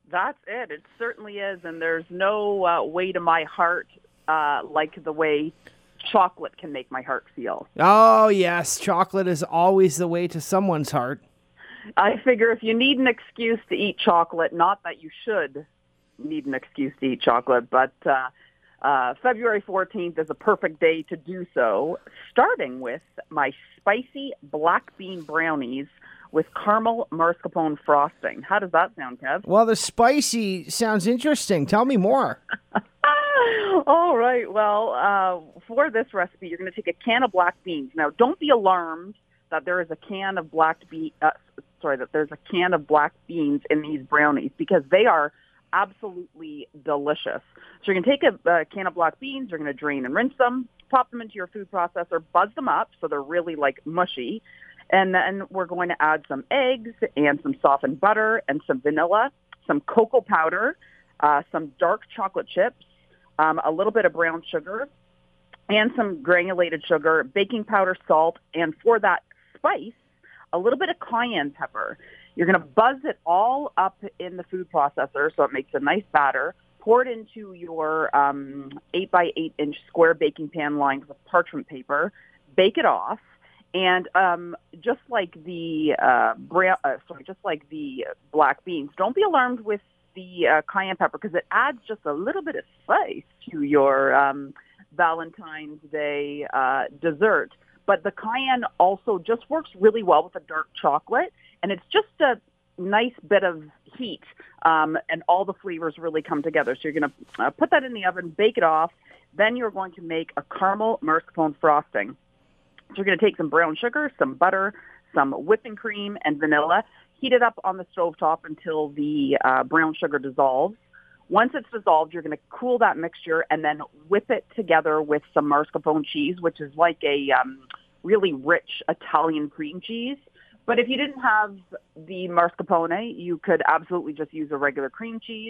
That's it. It certainly is, and there's no way to my heart like the way chocolate can make my heart feel. Oh, yes. Chocolate is always the way to someone's heart. I figure if you need an excuse to eat chocolate, not that you should need an excuse to eat chocolate, but February 14th is a perfect day to do so, starting with my spicy black bean brownies with caramel mascarpone frosting. How does that sound, Kev? Well, the spicy sounds interesting. Tell me more. All right. Well, for this recipe, you're going to take a can of black beans. Now, don't be alarmed that there is a can of that there's a can of black beans in these brownies, because they are absolutely delicious. So you're going to take a can of black beans. You're going to drain and rinse them, pop them into your food processor, buzz them up so they're really like mushy. And then we're going to add some eggs and some softened butter and some vanilla, some cocoa powder, some dark chocolate chips, a little bit of brown sugar, and some granulated sugar, baking powder, salt, and for that spice, a little bit of cayenne pepper. You're going to buzz it all up in the food processor so it makes a nice batter. Pour it into your 8 by 8 inch square baking pan lined with parchment paper. Bake it off. And just like the black beans, don't be alarmed with the cayenne pepper, because it adds just a little bit of spice to your Valentine's Day dessert. But the cayenne also just works really well with the dark chocolate, and it's just a nice bit of heat, and all the flavors really come together. So you're going to put that in the oven, bake it off. Then you're going to make a caramel mascarpone frosting. So you're going to take some brown sugar, some butter, some whipping cream, and vanilla. Heat it up on the stovetop until the brown sugar dissolves. Once it's dissolved, you're going to cool that mixture and then whip it together with some mascarpone cheese, which is like a really rich Italian cream cheese. But if you didn't have the mascarpone, you could absolutely just use a regular cream cheese.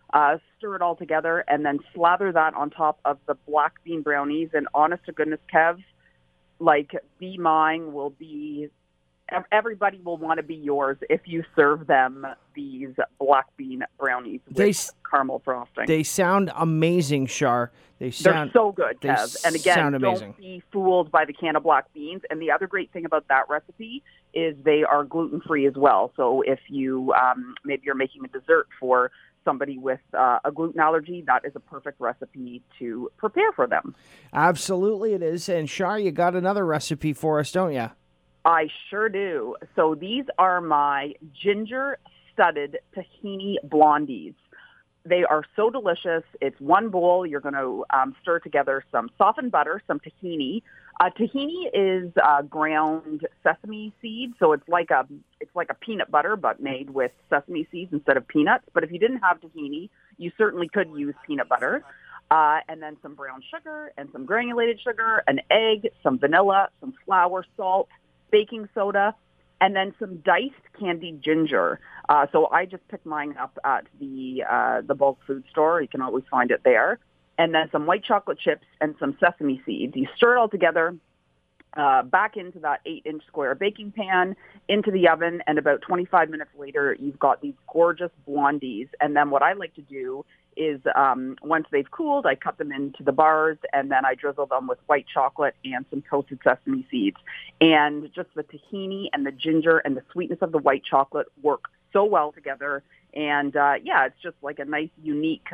Stir it all together and then slather that on top of the black bean brownies. And honest to goodness, Kev, like Be Mine will be, everybody will want to be yours if you serve them these black bean brownies with caramel frosting. They sound amazing, Shar. They're so good, Kev. And again, amazing. Don't be fooled by the can of black beans. And the other great thing about that recipe is they are gluten-free as well. So if you, maybe you're making a dessert for somebody with a gluten allergy, that is a perfect recipe to prepare for them. Absolutely it is. And Shar, you got another recipe for us, don't you? I sure do. So these are my ginger-studded tahini blondies. They are so delicious. It's one bowl. You're going to stir together some softened butter, some tahini. Tahini is ground sesame seeds, so it's like a peanut butter, but made with sesame seeds instead of peanuts. But if you didn't have tahini, you certainly could use peanut butter. And then some brown sugar and some granulated sugar, an egg, some vanilla, some flour, salt, baking soda, and then some diced candied ginger. So I just picked mine up at the bulk food store. You can always find it there. And then some white chocolate chips and some sesame seeds. You stir it all together, back into that 8-inch square baking pan, into the oven, and about 25 minutes later, you've got these gorgeous blondies. And then what I like to do is once they've cooled, I cut them into the bars, and then I drizzle them with white chocolate and some toasted sesame seeds. And just the tahini and the ginger and the sweetness of the white chocolate work so well together. And, it's just like a nice, unique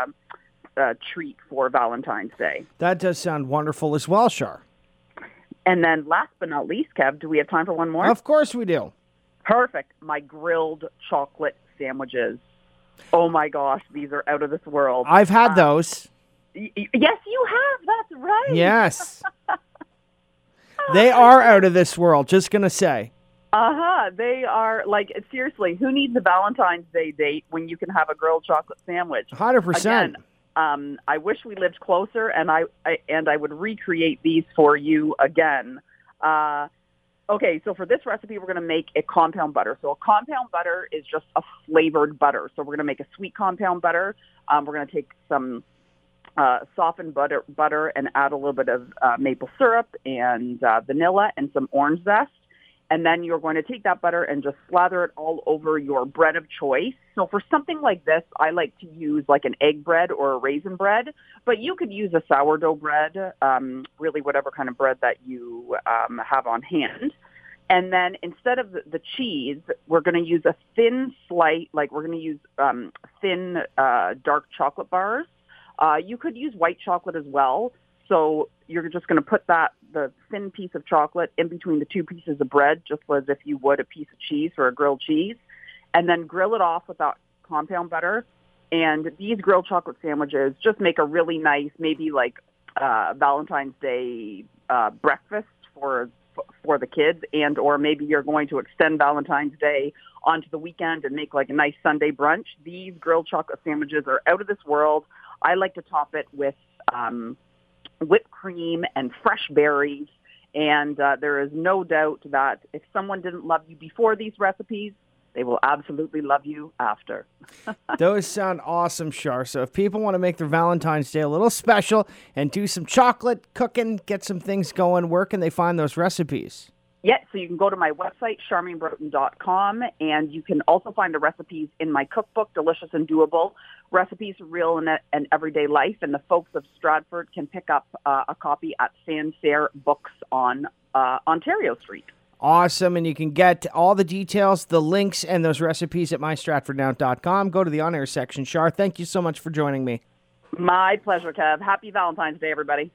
treat for Valentine's Day. That does sound wonderful as well, Shar. And then last but not least, Kev, do we have time for one more? Of course we do. Perfect. My grilled chocolate sandwiches. Oh, my gosh. These are out of this world. I've had those. Yes, you have. That's right. Yes. They are out of this world, just going to say. They are, like, seriously, who needs a Valentine's Day date when you can have a grilled chocolate sandwich? 100%. Again, I wish we lived closer, and I would recreate these for you again. Okay, so for this recipe, we're going to make a compound butter. So a compound butter is just a flavored butter. So we're going to make a sweet compound butter. We're going to take some softened butter and add a little bit of maple syrup and vanilla and some orange zest. And then you're going to take that butter and just slather it all over your bread of choice. So for something like this, I like to use like an egg bread or a raisin bread, but you could use a sourdough bread, really whatever kind of bread that you have on hand. And then instead of the cheese, we're going to use a thin slice, like we're going to use thin dark chocolate bars. You could use white chocolate as well. So you're just going to put the thin piece of chocolate in between the two pieces of bread, just as if you would a piece of cheese or a grilled cheese, and then grill it off with that compound butter. And these grilled chocolate sandwiches just make a really nice, maybe like Valentine's Day breakfast for the kids, and or maybe you're going to extend Valentine's Day onto the weekend and make like a nice Sunday brunch. These grilled chocolate sandwiches are out of this world. I like to top it with whipped cream and fresh berries. And there is no doubt that if someone didn't love you before these recipes, they will absolutely love you after. Those sound awesome, Shar. So if people want to make their Valentine's Day a little special and do some chocolate cooking, get some things going, where can they find those recipes? Yeah, so you can go to my website, charmainebroughton.com, and you can also find the recipes in my cookbook, Delicious and Doable, Recipes for Real and Everyday Life. And the folks of Stratford can pick up a copy at Fanfare Books on Ontario Street. Awesome, and you can get all the details, the links, and those recipes at mystratfordnow.com. Go to the on-air section. Shar, thank you so much for joining me. My pleasure, Kev. Happy Valentine's Day, everybody.